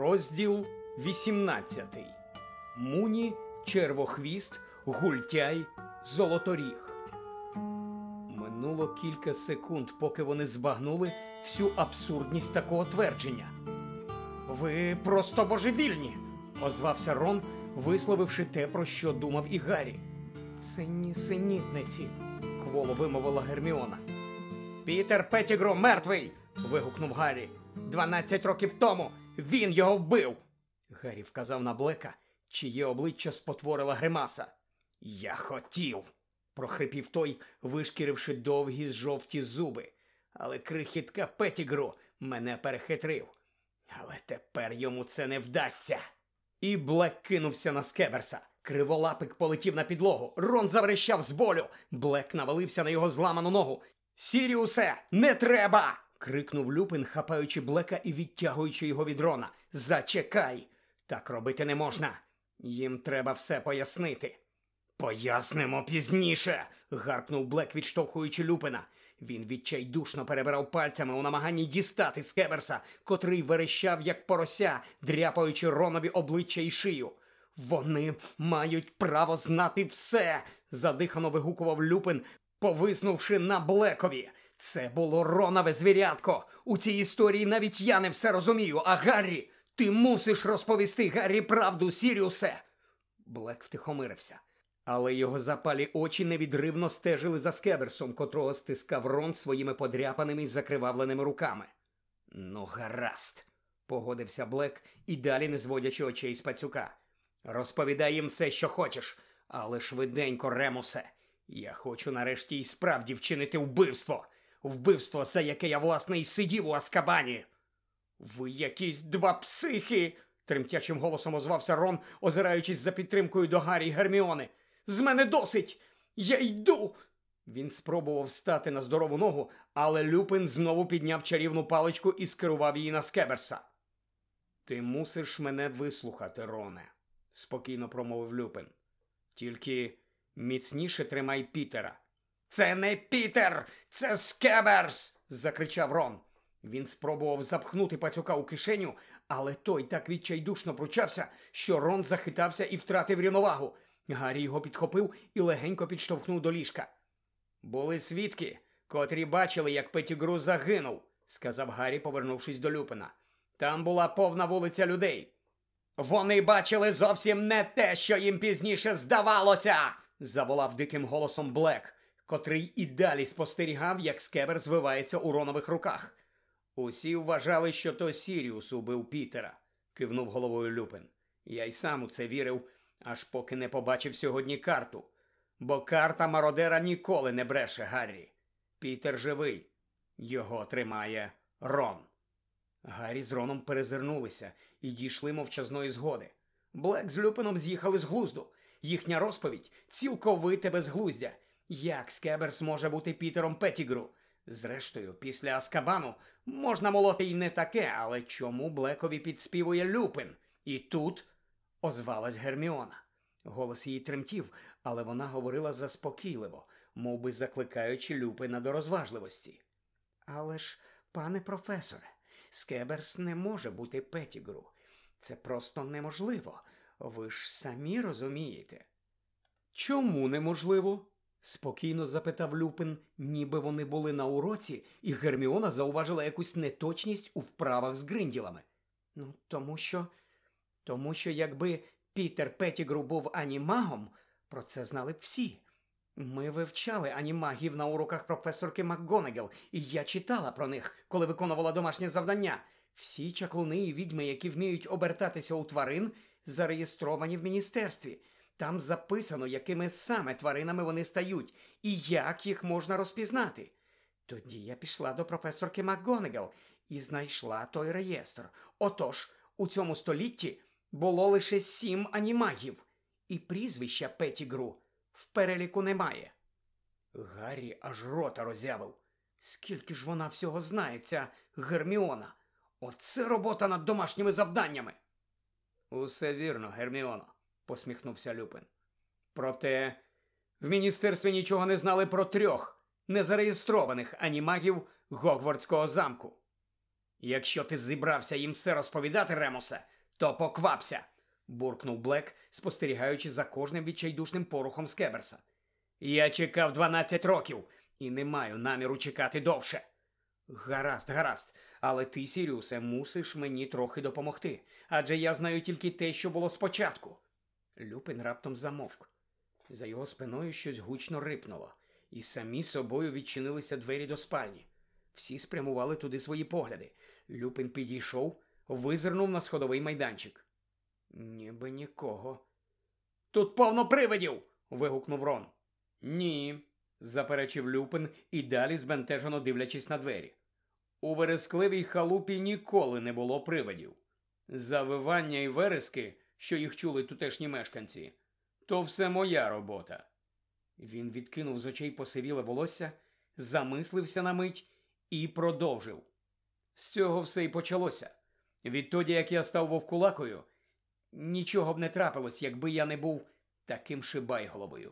Розділ 18. Муні, Червохвіст, Гультяй, Золоторіг. Минуло кілька секунд, поки вони збагнули всю абсурдність такого твердження. «Ви просто божевільні!» – озвався Рон, висловивши те, про що думав і Гаррі. «Це нісенітниці!» – кволо вимовила Герміона. «Пітер Петтігру мертвий!» – вигукнув Гаррі. 12 років тому він його вбив!» Гаррі вказав на Блека, чиє обличчя спотворила гримаса. «Я хотів!» – прохрипів той, вишкіривши довгі жовті зуби. «Але крихітка Петтігру мене перехитрив. Але тепер йому це не вдасться!» І Блек кинувся на Скеберса. Криволапик полетів на підлогу. Рон заверещав з болю. Блек навалився на його зламану ногу. «Сіріусе, не треба!» – крикнув Люпин, хапаючи Блека і відтягуючи його від Рона. «Зачекай! Так робити не можна. Їм треба все пояснити». «Пояснимо пізніше!» – гаркнув Блек, відштовхуючи Люпина. Він відчайдушно перебирав пальцями у намаганні дістати Скеберса, котрий верещав, як порося, дряпаючи Ронові обличчя і шию. «Вони мають право знати все!» – задихано вигукував Люпин, повиснувши на Блекові. «Це було Ронове звірятко! У цій історії навіть я не все розумію, а Гаррі, ти мусиш розповісти Гаррі правду, Сіріусе!» Блек втихомирився. Але його запалі очі невідривно стежили за Скеберсом, котрого стискав Рон своїми подряпаними й закривавленими руками. «Ну, гаразд», – погодився Блек, і далі не зводячи очей з пацюка. «Розповідай їм все, що хочеш, але швиденько, Ремусе. Я хочу нарешті і справді вчинити вбивство. Вбивство, за яке я, власне, і сидів у Азкабані». «Ви якісь два психи!» – тремтячим голосом озвався Рон, озираючись за підтримкою до Гаррі й Герміони. «З мене досить! Я йду!» Він спробував встати на здорову ногу, але Люпин знову підняв чарівну паличку і скерував її на Скеберса. «Ти мусиш мене вислухати, Роне», – спокійно промовив Люпин. «Тільки міцніше тримай Пітера». «Це не Пітер! Це Скеберс!» – закричав Рон. Він спробував запхнути пацюка у кишеню, але той так відчайдушно пручався, що Рон захитався і втратив рівновагу. Гаррі його підхопив і легенько підштовхнув до ліжка. «Були свідки, котрі бачили, як Петтігру загинув», – сказав Гаррі, повернувшись до Люпина. «Там була повна вулиця людей». «Вони бачили зовсім не те, що їм пізніше здавалося!» – заволав диким голосом Блек, котрий і далі спостерігав, як Скебер звивається у Ронових руках. «Усі вважали, що то Сіріус убив Пітера», – кивнув головою Люпин. «Я й сам у це вірив, аж поки не побачив сьогодні карту. Бо карта мародера ніколи не бреше, Гаррі. Пітер живий. Його тримає Рон». Гаррі з Роном перезирнулися і дійшли мовчазної згоди. Блек з Люпином з'їхали з глузду. Їхня розповідь – цілковите безглуздя. Як Скеберс може бути Пітером Петтігру? Зрештою, після Азкабану можна молоти й не таке, але чому Блекові підспівує Люпин? І тут озвалась Герміона. Голос її тремтів, але вона говорила заспокійливо, мов би закликаючи Люпина до розважливості. «Але ж, пане професоре, Скеберс не може бути Петтігру. Це просто неможливо. Ви ж самі розумієте». «Чому неможливо?» – спокійно запитав Люпин, ніби вони були на уроці, і Герміона зауважила якусь неточність у вправах з гринділами. «Ну, тому що якби Пітер Петтігру був анімагом, про це знали б всі. Ми вивчали анімагів на уроках професорки МакГонагал, і я читала про них, коли виконувала домашнє завдання. Всі чаклуни і відьми, які вміють обертатися у тварин, зареєстровані в міністерстві. Там записано, якими саме тваринами вони стають, і як їх можна розпізнати. Тоді я пішла до професорки МакГонагал і знайшла той реєстр. Отож, у цьому столітті було лише 7 анімагів, і прізвища Петтігру в переліку немає». Гаррі аж рота роззявив. Скільки ж вона всього знає, ця Герміона? Оце робота над домашніми завданнями. «Усе вірно, Герміоно», – посміхнувся Люпин. «Проте в міністерстві нічого не знали про 3 незареєстрованих анімагів Гогвартського замку. Якщо ти зібрався їм все розповідати, Ремусе, То поквапся, буркнув Блек, спостерігаючи за кожним відчайдушним порухом Скеберса. Я чекав 12 років і не маю наміру чекати довше. Гаразд, гаразд, але ти, Сіріусе, мусиш мені трохи допомогти, адже я знаю тільки те, що було спочатку. Люпин раптом замовк. За його спиною щось гучно рипнуло, і самі собою відчинилися двері до спальні. Всі спрямували туди свої погляди. Люпин підійшов, визирнув на сходовий майданчик. Ніби нікого. «Тут повно привидів!» – вигукнув Рон. «Ні», – заперечив Люпин і далі збентежено дивлячись на двері. «У верескливій халупі ніколи не було привидів. Завивання і верески, що їх чули тутешні мешканці, то все моя робота». Він відкинув з очей посивіле волосся, замислився на мить і продовжив. «З цього все й почалося. Відтоді, як я став вовкулакою, нічого б не трапилось, якби я не був таким шибайголовою».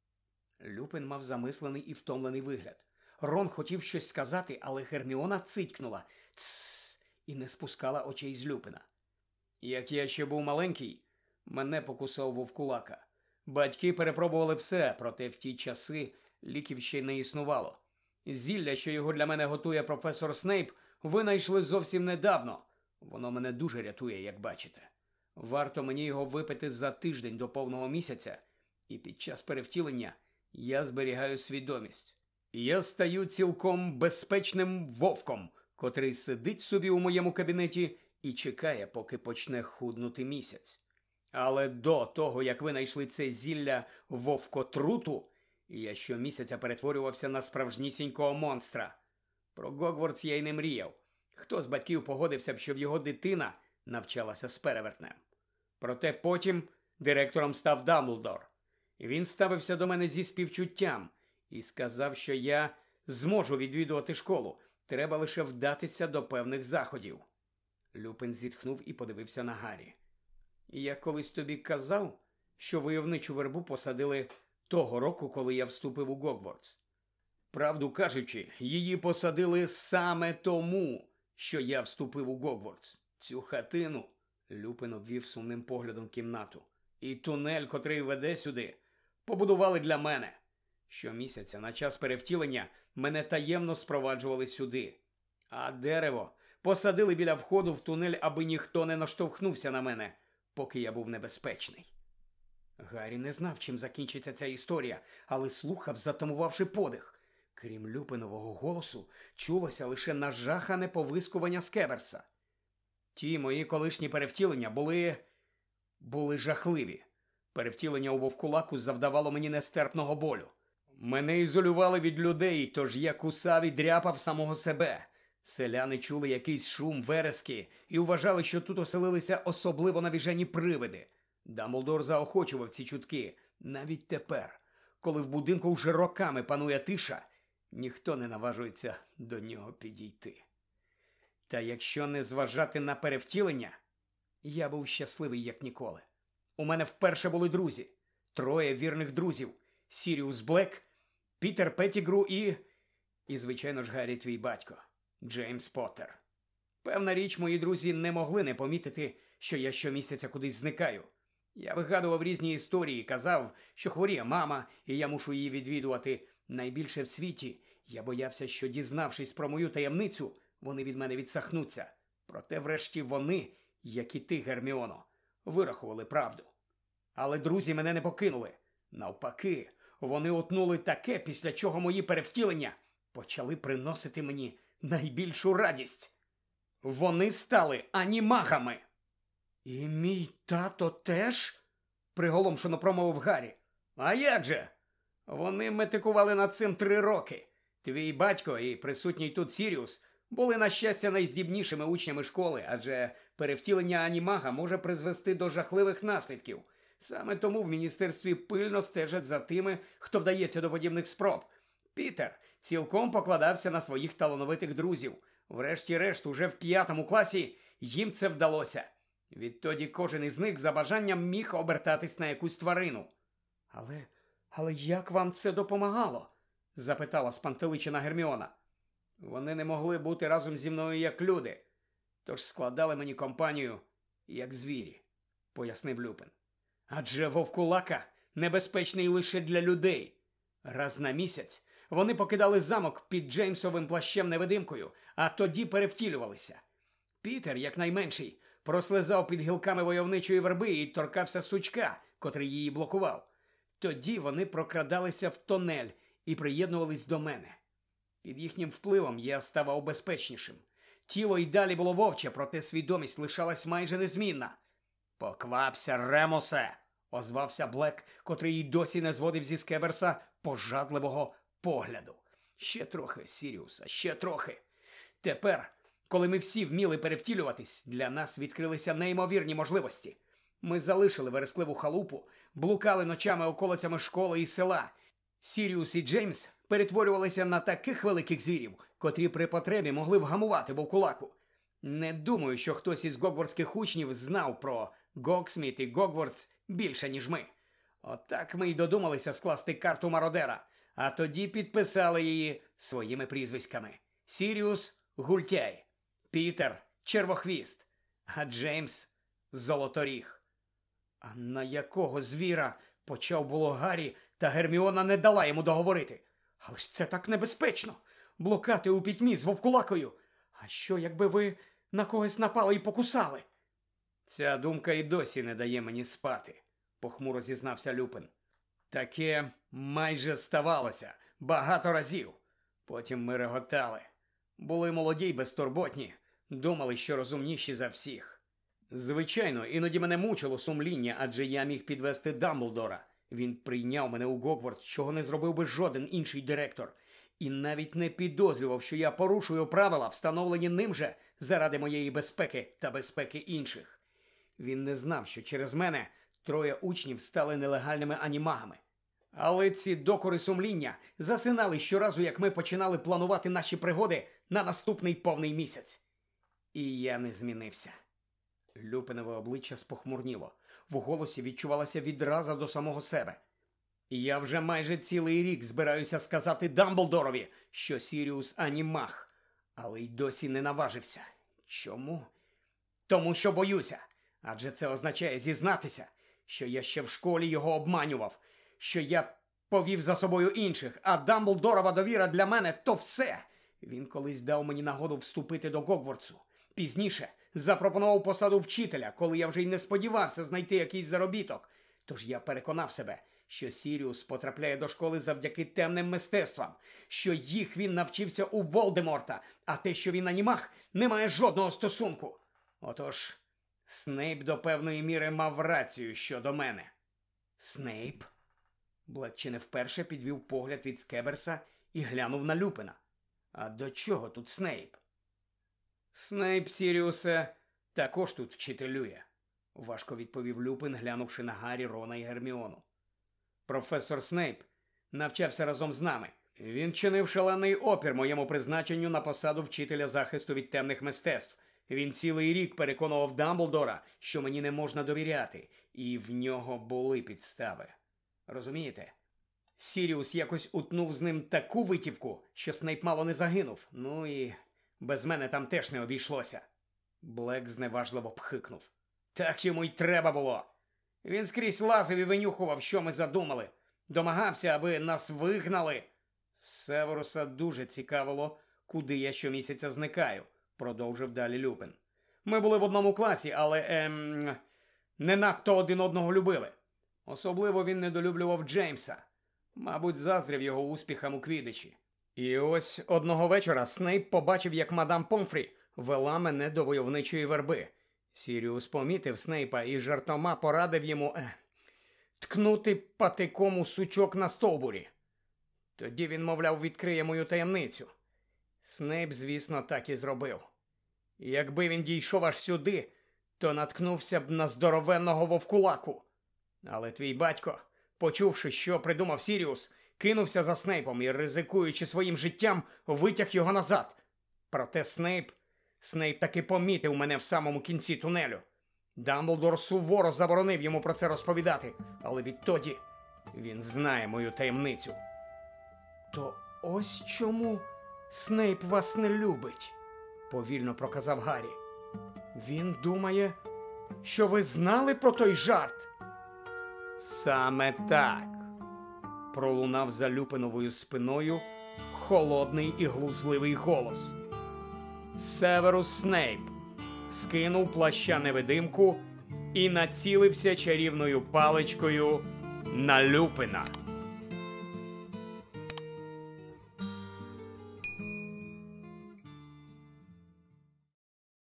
Люпин мав замислений і втомлений вигляд. Рон хотів щось сказати, але Герміона цитькнула «Тссс» і не спускала очей з Люпина. «Як я ще був маленький, мене покусав вовкулака. Батьки перепробували все, проте в ті часи ліків ще й не існувало. Зілля, що його для мене готує професор Снейп, винайшли зовсім недавно. Воно мене дуже рятує, як бачите. Варто мені його випити за тиждень до повного місяця, і під час перевтілення я зберігаю свідомість. Я стаю цілком безпечним вовком, котрий сидить собі у моєму кабінеті і чекає, поки почне худнути місяць. Але до того, як винайшли це зілля вовкотруту, я щомісяця перетворювався на справжнісінького монстра. Про Гогвартс я й не мріяв. Хто з батьків погодився б, щоб його дитина навчалася з перевертнем? Проте потім директором став Дамблдор. Він ставився до мене зі співчуттям і сказав, що я зможу відвідувати школу, треба лише вдатися до певних заходів. Люпин зітхнув і подивився на Гаррі. «Я колись тобі казав, що войовничу вербу посадили того року, коли я вступив у Гогвартс. Правду кажучи, її посадили саме тому, що я вступив у Гогвартс. Цю хатину», – Люпин обвів сумним поглядом кімнату, «і тунель, котрий веде сюди, побудували для мене. Щомісяця на час перевтілення мене таємно спроваджували сюди. А дерево посадили біля входу в тунель, аби ніхто не наштовхнувся на мене, поки я був небезпечний». Гаррі не знав, чим закінчиться ця історія, але слухав, затамувавши подих. Крім Люпинового голосу, чулося лише нажахане повискування Скеберса. Ті мої колишні перевтілення були жахливі. Перевтілення у вовкулаку завдавало мені нестерпного болю. Мене ізолювали від людей, тож я кусав і дряпав самого себе. Селяни чули якийсь шум, верески і вважали, що тут оселилися особливо навіжені привиди. Дамблдор заохочував ці чутки. Навіть тепер, коли в будинку вже роками панує тиша, ніхто не наважується до нього підійти. Та якщо не зважати на перевтілення, я був щасливий як ніколи. У мене вперше були друзі. 3 вірних друзів. Сіріус Блек, Пітер Петтігру і, звичайно ж, Гаррі, твій батько, Джеймс Поттер. Певна річ, мої друзі не могли не помітити, що я щомісяця кудись зникаю. Я вигадував різні історії, казав, що хворіє мама, і я мушу її відвідувати. Найбільше в світі я боявся, що, дізнавшись про мою таємницю, вони від мене відсахнуться. Проте врешті вони, як і ти, Герміоно, вирахували правду. Але друзі мене не покинули. Навпаки, вони утнули таке, після чого мої перевтілення почали приносити мені найбільшу радість. Вони стали анімагами. «І мій тато теж?» – приголомшено промовив Гаррі. «А як же? Вони метикували над цим 3 роки. Твій батько і присутній тут Сіріус були, на щастя, найздібнішими учнями школи, адже перевтілення анімага може призвести до жахливих наслідків. Саме тому в міністерстві пильно стежать за тими, хто вдається до подібних спроб. Пітер цілком покладався на своїх талановитих друзів. Врешті-решт, уже в 5 класі їм це вдалося. Відтоді кожен із них за бажанням міг обертатись на якусь тварину». Але як вам це допомагало?» – запитала спантеличена Герміона. «Вони не могли бути разом зі мною як люди, тож складали мені компанію Як звірі, пояснив Люпин. Адже вовкулака небезпечний лише для людей. Раз на місяць вони покидали замок під Джеймсовим плащем-невидимкою, а тоді перевтілювалися. Пітер, як найменший, прослизав під гілками войовничої верби і торкався сучка, котрий її блокував. Тоді вони прокрадалися в тонель і приєднувались до мене. Під їхнім впливом я ставав безпечнішим. Тіло й далі було вовче, проте свідомість лишалась майже незмінна. «Поквапся, Ремосе!» – озвався Блек, котрий й досі не зводив зі Скеберса пожадливого погляду. «Ще трохи, Сіріуса, ще трохи!» Тепер, коли ми всі вміли перевтілюватись, для нас відкрилися неймовірні можливості. Ми залишили верескливу халупу, блукали ночами околицями школи і села. Сіріус і Джеймс перетворювалися на таких великих звірів, котрі при потребі могли вгамувати вовкулаку. Не думаю, що хтось із гогвартських учнів знав про Гоксміт і Гогвартс більше, ніж ми. Отак ми й додумалися скласти карту мародера, а тоді підписали її своїми прізвиськами. Сіріус – Гультяй, Пітер – Червохвіст, а Джеймс – Золоторіг. А на якого звіра, почав було Гаррі, та Герміона не дала йому договорити. Але ж це так небезпечно – блукати у пітьмі з вовкулакою. А що, якби ви на когось напали і покусали? Ця думка і досі не дає мені спати, похмуро зізнався Люпин. Таке майже ставалося багато разів. Потім ми реготали. Були молоді й безтурботні, думали, що розумніші за всіх. Звичайно, іноді мене мучило сумління, адже я міг підвести Дамблдора. Він прийняв мене у Гогвартс, чого не зробив би жоден інший директор. І навіть не підозрював, що я порушую правила, встановлені ним же заради моєї безпеки та безпеки інших. Він не знав, що через мене 3 учнів стали нелегальними анімагами. Але ці докори сумління засинали щоразу, як ми починали планувати наші пригоди на наступний повний місяць. І я не змінився. Люпинове обличчя спохмурніло. В голосі відчувалася відраза до самого себе. Я вже майже цілий рік збираюся сказати Дамблдорові, що Сіріус анімаг, але й досі не наважився. Чому? Тому що боюся. Адже це означає зізнатися, що я ще в школі його обманював, що я повів за собою інших, а Дамблдорова довіра для мене – то все. Він колись дав мені нагоду вступити до Гогвартсу. Пізніше запропонував посаду вчителя, коли я вже й не сподівався знайти якийсь заробіток. Тож я переконав себе, що Сіріус потрапляє до школи завдяки темним мистецтвам, що їх він навчився у Волдеморта, а те, що він анімаг, не має жодного стосунку. Отож, Снейп до певної міри мав рацію щодо мене. Снейп? Блек чи не вперше підвів погляд від Скеберса і глянув на Люпина. А до чого тут Снейп? Снейп, Сіріусе, також тут вчителює, важко відповів Люпин, глянувши на Гаррі, Рона і Герміону. Професор Снейп навчався разом з нами. Він чинив шалений опір моєму призначенню на посаду вчителя захисту від темних мистецтв. Він цілий рік переконував Дамблдора, що мені не можна довіряти, і в нього були підстави. Розумієте? Сіріус якось утнув з ним таку витівку, що Снейп мало не загинув. Ну і без мене там теж не обійшлося. Блек зневажливо пхикнув. Так йому й треба було. Він скрізь лазив і винюхував, що ми задумали. Домагався, аби нас вигнали. Северуса дуже цікавило, куди я щомісяця зникаю, продовжив далі Люпин. Ми були в одному класі, але, не надто один одного любили. Особливо він недолюблював Джеймса. Мабуть, заздрив його успіхам у квідичі. І ось одного вечора Снейп побачив, як мадам Помфрі вела мене до войовничої верби. Сіріус помітив Снейпа і жартома порадив йому ткнути патиком у сучок на стовбурі. Тоді він, мовляв, відкриє мою таємницю. Снейп, звісно, так і зробив. Якби він дійшов аж сюди, то наткнувся б на здоровенного вовкулаку. Але твій батько, почувши, що придумав Сіріус, кинувся за Снейпом і, ризикуючи своїм життям, витяг його назад. Проте Снейп таки помітив мене в самому кінці тунелю. Дамблдор суворо заборонив йому про це розповідати, але відтоді він знає мою таємницю. То ось чому Снейп вас не любить, повільно проказав Гаррі. Він думає, що ви знали про той жарт? Саме так. Пролунав за Люпиновою спиною холодний і глузливий голос. Северус Снейп скинув плаща-невидимку і націлився чарівною паличкою на Люпина.